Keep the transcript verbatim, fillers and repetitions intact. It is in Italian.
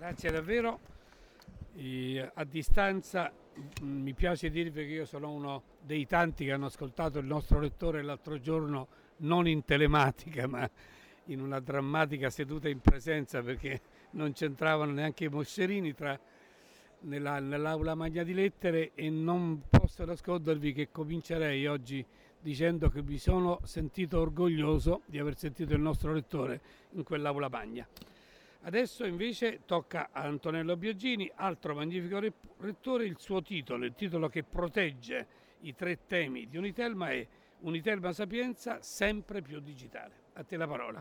Grazie davvero. E a distanza mh, mi piace dirvi che io sono uno dei tanti che hanno ascoltato il nostro lettore l'altro giorno, non in telematica, ma in una drammatica seduta in presenza, perché non c'entravano neanche i moscerini tra, nella, nell'aula magna di lettere, e non posso nascondervi che comincerei oggi dicendo che mi sono sentito orgoglioso di aver sentito il nostro lettore in quell'aula magna. Adesso invece tocca a Antonello Biagini, altro magnifico lettore. Il suo titolo, il titolo che protegge i tre temi di Unitelma, è Unitelma Sapienza sempre più digitale. A te la parola.